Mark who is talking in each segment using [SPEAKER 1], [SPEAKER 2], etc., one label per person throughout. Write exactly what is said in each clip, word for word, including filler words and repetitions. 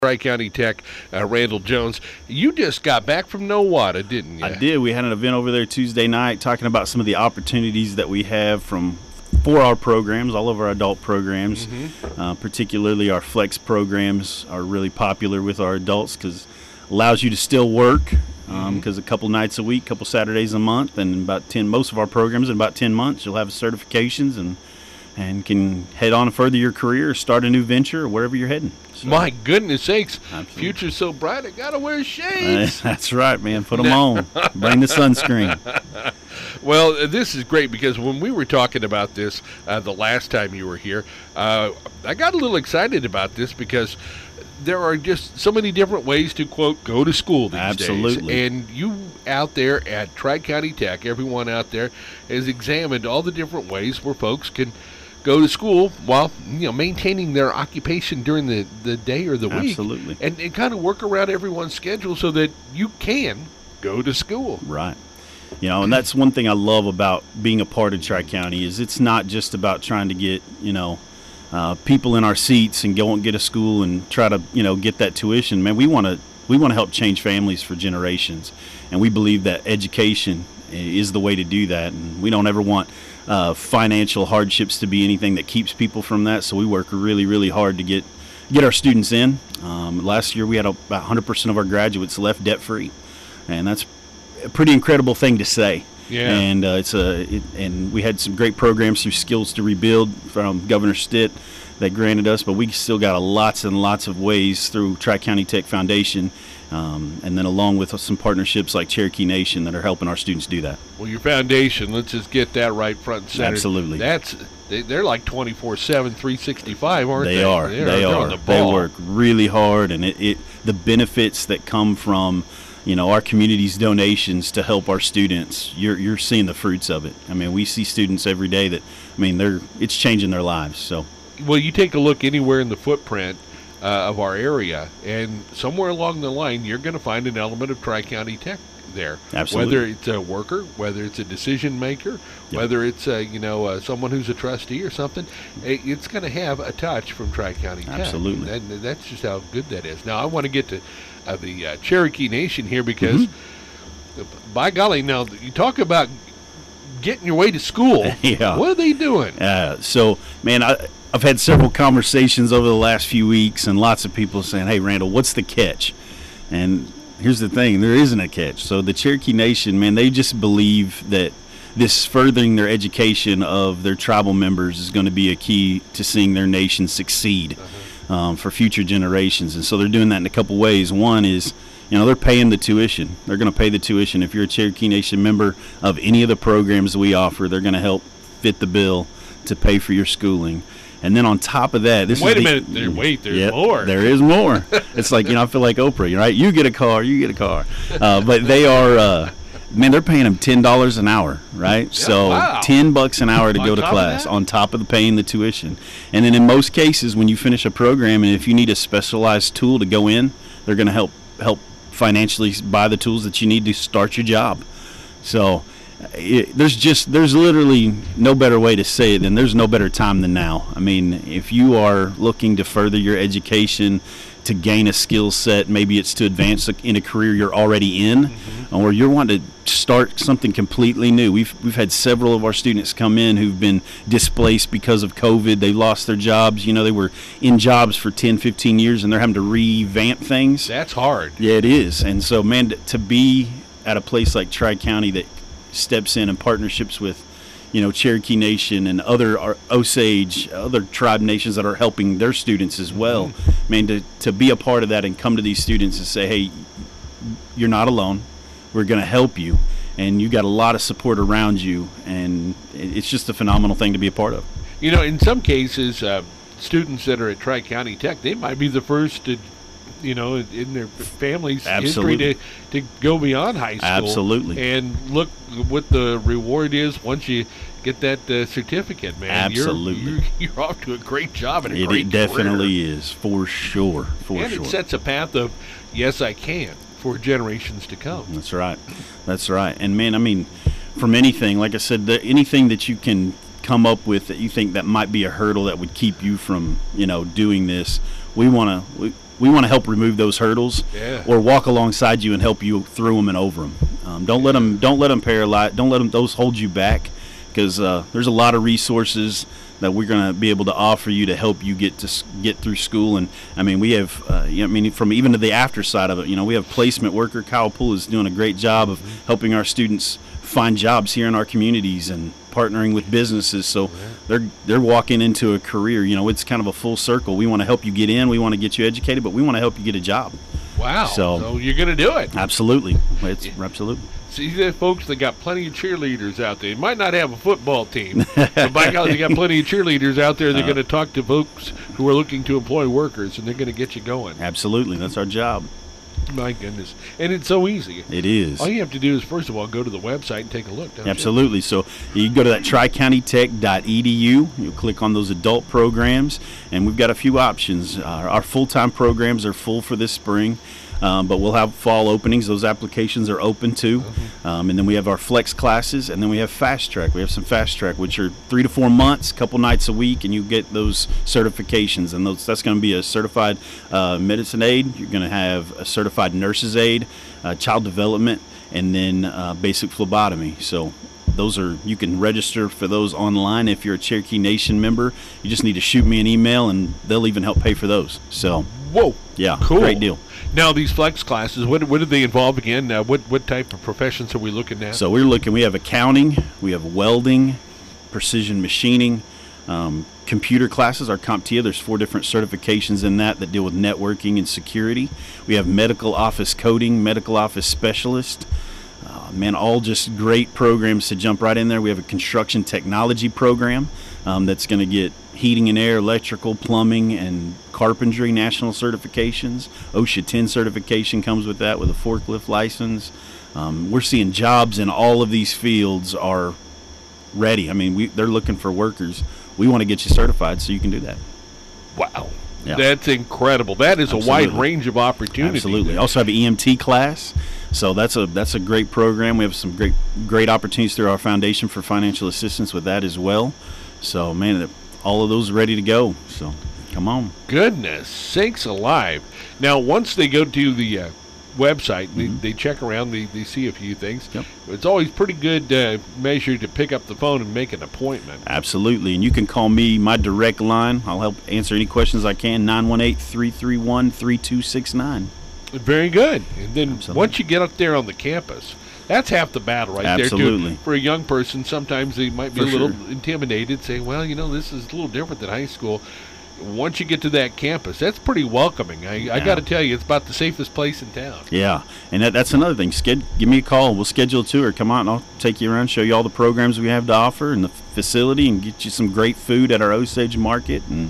[SPEAKER 1] Tri-County Tech, uh, Randall Jones. You just got back from Nowata, didn't you?
[SPEAKER 2] I did. We had an event over there Tuesday night talking about some of the opportunities that we have from for our programs, all of our adult programs, mm-hmm. uh, particularly our flex programs are really popular with our adults because it allows you to still work because um, mm-hmm. a couple nights a week, a couple Saturdays a month, and about ten, most of our programs in about ten months, you'll have certifications and and can head on and further your career, start a new venture, or wherever you're heading. So,
[SPEAKER 1] my goodness sakes,
[SPEAKER 2] absolutely.
[SPEAKER 1] Future's so bright, I got to wear shades.
[SPEAKER 2] Uh, that's right, man. Put them on. Bring the sunscreen.
[SPEAKER 1] Well, this is great because when we were talking about this uh, the last time you were here, uh, I got a little excited about this because there are just so many different ways to, quote, go to school these
[SPEAKER 2] Absolutely.
[SPEAKER 1] days. And you out there at Tri-County Tech, everyone out there has examined all the different ways where folks can go to school while, you know, maintaining their occupation during the, the day or the week.
[SPEAKER 2] Absolutely.
[SPEAKER 1] And, and kind of work around everyone's schedule so that you can go to school.
[SPEAKER 2] Right. You know, and that's one thing I love about being a part of Tri-County is it's not just about trying to get, you know, uh, people in our seats and go and get a school and try to, you know, get that tuition. Man, we want to we want to help change families for generations. And we believe that education is the way to do that. And we don't ever want uh, financial hardships to be anything that keeps people from that. So we work really, really hard to get get our students in. Um, last year we had about one hundred percent of our graduates left debt-free. And that's a pretty incredible thing to say.
[SPEAKER 1] Yeah.
[SPEAKER 2] And uh, it's a it, and we had some great programs through Skills to Rebuild from Governor Stitt that granted us, but we still got a lots and lots of ways through Tri-County Tech Foundation, um, and then along with some partnerships like Cherokee Nation that are helping our students do that.
[SPEAKER 1] Well, your foundation, let's just get that right front and center.
[SPEAKER 2] Absolutely.
[SPEAKER 1] That's they, they're like twenty-four seven, three sixty-five, aren't they?
[SPEAKER 2] They are.
[SPEAKER 1] They're,
[SPEAKER 2] they
[SPEAKER 1] they're
[SPEAKER 2] are.
[SPEAKER 1] on the
[SPEAKER 2] They
[SPEAKER 1] ball.
[SPEAKER 2] work really hard, and it, it the benefits that come from, you know, our community's donations to help our students, you're you're seeing the fruits of it. I mean, we see students every day that, I mean, they're it's changing their lives. So,
[SPEAKER 1] well, you take a look anywhere in the footprint uh, of our area, and somewhere along the line, you're going to find an element of Tri-County Tech there.
[SPEAKER 2] Absolutely.
[SPEAKER 1] Whether it's a worker, whether it's a decision maker,
[SPEAKER 2] Yep.
[SPEAKER 1] whether it's a, you know uh, someone who's a trustee or something, it, it's going to have a touch from Tri-County Tech.
[SPEAKER 2] Absolutely.
[SPEAKER 1] And that's just how good that is. Now, I want to get to uh, the uh, Cherokee Nation here because, mm-hmm. by golly, now you talk about getting your way to school.
[SPEAKER 2] Yeah.
[SPEAKER 1] What are they doing?
[SPEAKER 2] Uh, so, man, I, I've had several conversations over the last few weeks, and lots of people saying, "Hey, Randall, what's the catch?" And here's the thing: there isn't a catch. So the Cherokee Nation, man, they just believe that this furthering their education of their tribal members is going to be a key to seeing their nation succeed uh-huh. um, for future generations. And so they're doing that in a couple ways. One is, you know, they're paying the tuition. They're going to pay the tuition. If you're a Cherokee Nation member of any of the programs that we offer, they're going to help fit the bill to pay for your schooling. And then on top of that, this
[SPEAKER 1] wait
[SPEAKER 2] is
[SPEAKER 1] a
[SPEAKER 2] the,
[SPEAKER 1] minute. There, wait, there's
[SPEAKER 2] yep,
[SPEAKER 1] more.
[SPEAKER 2] There is more. It's like, you know, I feel like Oprah, right? You get a car, you get a car. Uh, but they are, uh, man, they're paying them ten dollars an hour, right?
[SPEAKER 1] Yeah,
[SPEAKER 2] so
[SPEAKER 1] wow.
[SPEAKER 2] ten bucks an hour to
[SPEAKER 1] On
[SPEAKER 2] go to
[SPEAKER 1] top of
[SPEAKER 2] class
[SPEAKER 1] that?
[SPEAKER 2] on top of the paying the tuition. And then in most cases, when you finish a program, and if you need a specialized tool to go in, they're going to help help financially buy the tools that you need to start your job. So it, there's just there's literally no better way to say it than there's no better time than now. I mean, if you are looking to further your education, to gain a skill set, maybe it's to advance in a career you're already in, mm-hmm. or you're wanting to start something completely new. We've we've had several of our students come in who've been displaced because of COVID. They lost their jobs. You know, they were in jobs for ten, fifteen years, and they're having to revamp things.
[SPEAKER 1] That's hard.
[SPEAKER 2] Yeah, it is. And so, man, to be at a place like Tri-County that steps in and partnerships with, you know, Cherokee Nation and other Osage, other tribe nations that are helping their students as well. Mm-hmm. Man, to, to be a part of that and come to these students and say, hey, you're not alone. We're going to help you. And you got a lot of support around you. And it's just a phenomenal thing to be a part of.
[SPEAKER 1] You know, in some cases, uh, students that are at Tri-County Tech, they might be the first to, you know, in their family's
[SPEAKER 2] Absolutely.
[SPEAKER 1] history to, to go beyond high school.
[SPEAKER 2] Absolutely.
[SPEAKER 1] And look what the reward is once you get that uh, certificate, man.
[SPEAKER 2] Absolutely.
[SPEAKER 1] You're, you're, you're off to a great job and a
[SPEAKER 2] it,
[SPEAKER 1] great
[SPEAKER 2] it definitely
[SPEAKER 1] career.
[SPEAKER 2] is, for sure, for
[SPEAKER 1] and
[SPEAKER 2] sure.
[SPEAKER 1] it sets a path of, yes, I can, for generations to come.
[SPEAKER 2] That's right. That's right. And, man, I mean, from anything, like I said, the, anything that you can come up with that you think that might be a hurdle that would keep you from, you know, doing this, we want to we want to help remove those hurdles,
[SPEAKER 1] Yeah.
[SPEAKER 2] or walk alongside you and help you through them and over them. Um, don't let them don't let them paralyze. Don't let them those hold you back, because uh, there's a lot of resources that we're going to be able to offer you to help you get to s- get through school. And I mean, we have, uh, you know, I mean, from even to the after side of it, you know, we have placement worker. Kyle Poole is doing a great job of helping our students find jobs here in our communities and partnering with businesses. So they're they're walking into a career. You know, it's kind of a full circle. We want to help you get in. We want to get you educated, but we want to help you get a job.
[SPEAKER 1] Wow.
[SPEAKER 2] So-
[SPEAKER 1] So, you're going to do it.
[SPEAKER 2] Absolutely, it's absolutely.
[SPEAKER 1] See, there, folks, they got plenty of cheerleaders out there. They might not have a football team, but by God, they got plenty of cheerleaders out there. They're
[SPEAKER 2] Uh,
[SPEAKER 1] going to talk to folks who are looking to employ workers, and they're going to get you going.
[SPEAKER 2] Absolutely, that's our job.
[SPEAKER 1] My goodness. And it's so easy.
[SPEAKER 2] It is.
[SPEAKER 1] All you have to do is, first of all, go to the website and take a look, don't you?
[SPEAKER 2] Absolutely. So you can go to that tri county tech dot e d u. You'll click on those adult programs, and we've got a few options. Uh, our full-time programs are full for this spring, um, but we'll have fall openings. Those applications are open too. Um, and then we have our flex classes, and then we have fast track. We have some fast track, which are three to four months, couple nights a week, and you get those certifications. And those, that's going to be a certified uh, medicine aide. You're going to have a certified nurse's aide, uh, child development, and then uh, basic phlebotomy. So those are, you can register for those online if you're a Cherokee Nation member. You just need to shoot me an email, and they'll even help pay for those. So
[SPEAKER 1] Whoa.
[SPEAKER 2] yeah,
[SPEAKER 1] Cool.
[SPEAKER 2] great deal.
[SPEAKER 1] Now, these flex classes, what, what do they involve again? Uh, what, what type of professions are we looking at?
[SPEAKER 2] So we're looking, we have accounting, we have welding, precision machining, um, computer classes, our CompTIA. There's four different certifications in that that deal with networking and security. We have medical office coding, medical office specialist. Uh, man, all just great programs to jump right in there. We have a construction technology program um, that's going to get heating and air, electrical, plumbing, and carpentry national certifications. OSHA ten certification comes with that, with a forklift license. Um, we're seeing jobs in all of these fields are ready. I mean, we, they're looking for workers. We want to get you certified so you can do that.
[SPEAKER 1] Wow.
[SPEAKER 2] Yeah.
[SPEAKER 1] That's incredible. That is
[SPEAKER 2] Absolutely.
[SPEAKER 1] a wide range of opportunity.
[SPEAKER 2] Absolutely. Also have an E M T class, so that's a that's a great program. We have some great great opportunities through our Foundation for Financial Assistance with that as well. So man, all of those are ready to go. So come on.
[SPEAKER 1] Goodness sakes alive. Now, once they go to the uh, website, they, they check around, they, they see a few things.
[SPEAKER 2] Yep.
[SPEAKER 1] It's always pretty good uh, measure to pick up the phone and make an appointment.
[SPEAKER 2] Absolutely. And you can call me, my direct line. I'll help answer any questions I can, nine one eight, three three one, three two six nine.
[SPEAKER 1] Very good. And then
[SPEAKER 2] Absolutely.
[SPEAKER 1] once you get up there on the campus, that's half the battle right
[SPEAKER 2] Absolutely.
[SPEAKER 1] there, too. For a young person, sometimes they might be
[SPEAKER 2] For
[SPEAKER 1] a little
[SPEAKER 2] sure.
[SPEAKER 1] intimidated, saying, well, you know, this is a little different than high school. Once you get to that campus, that's pretty welcoming. I, I
[SPEAKER 2] Yeah.
[SPEAKER 1] got to tell you, it's about the safest place in town.
[SPEAKER 2] Yeah, and that, that's another thing. Sched- give me a call. We'll schedule a tour. Come on, and I'll take you around, show you all the programs we have to offer and the facility, and get you some great food at our Osage Market. And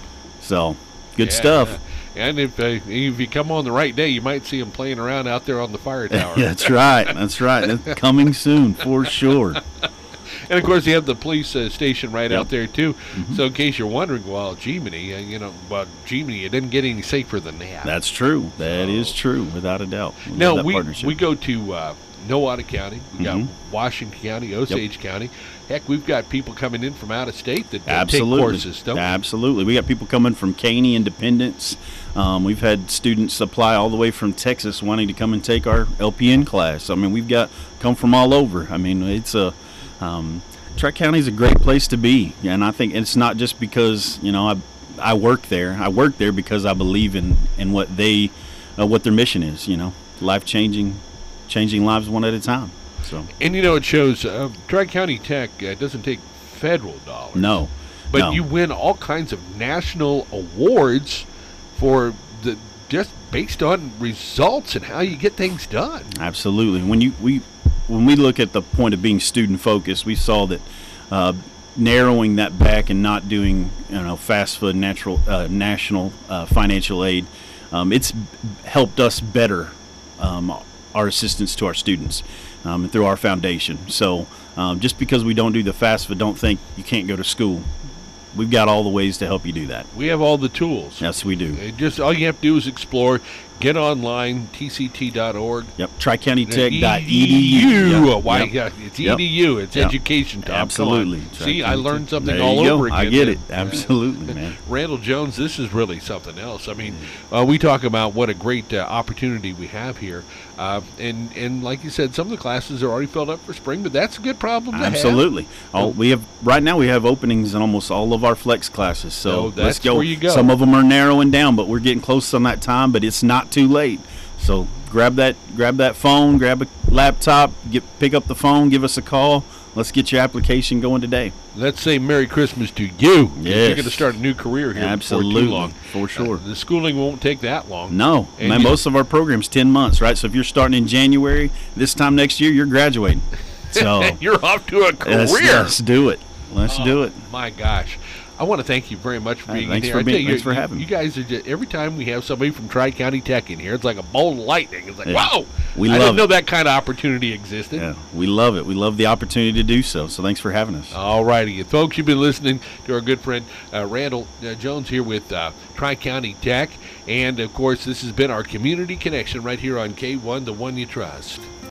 [SPEAKER 2] so, good
[SPEAKER 1] Yeah,
[SPEAKER 2] stuff.
[SPEAKER 1] yeah. And if uh, if you come on the right day, you might see them playing around out there on the fire tower.
[SPEAKER 2] That's right. That's right. That's coming soon for sure.
[SPEAKER 1] And of course, you have the police uh, station right
[SPEAKER 2] Yep.
[SPEAKER 1] out there too.
[SPEAKER 2] Mm-hmm.
[SPEAKER 1] So in case you're wondering, well, Gemini, uh, you know, well, Gemini, it didn't get any safer than that.
[SPEAKER 2] That's true. That
[SPEAKER 1] So-
[SPEAKER 2] is true, without a doubt. We love
[SPEAKER 1] Now
[SPEAKER 2] that
[SPEAKER 1] we
[SPEAKER 2] partnership.
[SPEAKER 1] we go to uh, Nowata County, we
[SPEAKER 2] Mhm.
[SPEAKER 1] got Washington County, Osage County. Heck, we've got people coming in from out of state that, that
[SPEAKER 2] Absolutely.
[SPEAKER 1] take courses, don't we?
[SPEAKER 2] Absolutely. We got people coming from Caney, Independence. Um, we've had students apply all the way from Texas wanting to come and take our L P N class. I mean, we've got come from all over. I mean, it's a um, Tri County is a great place to be, and I think it's not just because you know I I work there. I work there because I believe in in what they uh, what their mission is. You know, life changing, changing lives one at a time. So
[SPEAKER 1] And you know, it shows uh, Tri County Tech uh, doesn't take federal dollars.
[SPEAKER 2] no,
[SPEAKER 1] But
[SPEAKER 2] no.
[SPEAKER 1] you win all kinds of national awards for the just based on results and how you get things done.
[SPEAKER 2] Absolutely. When you we when we look at the point of being student focused, we saw that uh, narrowing that back and not doing you know fast food natural uh, national uh, financial aid, um, it's helped us better um, our assistance to our students um, through our foundation. So um, just because we don't do the fast food, don't think you can't go to school. We've got all the ways to help you do that.
[SPEAKER 1] We have all the tools.
[SPEAKER 2] Yes, we do.
[SPEAKER 1] Uh, Just all you have to do is explore, Get online, T C T dot org.
[SPEAKER 2] Yep, tri county tech dot e d
[SPEAKER 1] E D U.
[SPEAKER 2] u. Yep.
[SPEAKER 1] Why?
[SPEAKER 2] Yep.
[SPEAKER 1] Yeah, it's
[SPEAKER 2] Yep.
[SPEAKER 1] E D U. It's
[SPEAKER 2] Yep.
[SPEAKER 1] education, Tom. Come on.
[SPEAKER 2] Absolutely.
[SPEAKER 1] See, I learned something
[SPEAKER 2] There
[SPEAKER 1] all
[SPEAKER 2] you
[SPEAKER 1] over
[SPEAKER 2] go.
[SPEAKER 1] again.
[SPEAKER 2] I get
[SPEAKER 1] there.
[SPEAKER 2] it. Absolutely, man.
[SPEAKER 1] Randall Jones, this is really something else. I mean, uh, we talk about what a great uh, opportunity we have here. Uh, and, and like you said, some of the classes are already filled up for spring, but that's a good problem to have.
[SPEAKER 2] Absolutely. All, we have right now we have openings in almost all of our flex classes. So
[SPEAKER 1] Oh,
[SPEAKER 2] let's
[SPEAKER 1] that's
[SPEAKER 2] go.
[SPEAKER 1] where you go.
[SPEAKER 2] Some of them are narrowing down, but we're getting close on that time. But it's not too late. So grab that grab that phone, grab a laptop, get pick up the phone, give us a call. Let's get your application going today.
[SPEAKER 1] Let's say Merry Christmas to you. 'Cause
[SPEAKER 2] Yes.
[SPEAKER 1] You're going to start a new career here
[SPEAKER 2] Absolutely,
[SPEAKER 1] before too long.
[SPEAKER 2] for sure.
[SPEAKER 1] Uh, the schooling won't take that long.
[SPEAKER 2] No,
[SPEAKER 1] And
[SPEAKER 2] man.
[SPEAKER 1] you-
[SPEAKER 2] Most of our programs ten months, right? So if you're starting in January, this time next year, you're graduating. So
[SPEAKER 1] You're off to a career.
[SPEAKER 2] let's, let's do it. Let's do it.
[SPEAKER 1] My gosh. I want to thank you very much for
[SPEAKER 2] Hey,
[SPEAKER 1] being
[SPEAKER 2] thanks
[SPEAKER 1] here.
[SPEAKER 2] for
[SPEAKER 1] I
[SPEAKER 2] being-
[SPEAKER 1] tell you,
[SPEAKER 2] thanks for
[SPEAKER 1] you,
[SPEAKER 2] having me.
[SPEAKER 1] You guys are just, every time we have somebody from Tri-County Tech in here, it's like a bolt of lightning. It's like,
[SPEAKER 2] Yeah.
[SPEAKER 1] wow,
[SPEAKER 2] We
[SPEAKER 1] I
[SPEAKER 2] love
[SPEAKER 1] didn't know
[SPEAKER 2] it.
[SPEAKER 1] that kind of opportunity existed.
[SPEAKER 2] Yeah, we love it. We love the opportunity to do so. So thanks for having us.
[SPEAKER 1] All righty. And folks, you've been listening to our good friend uh, Randall uh, Jones here with uh, Tri-County Tech. And, of course, this has been our Community Connection right here on K one, the one you trust.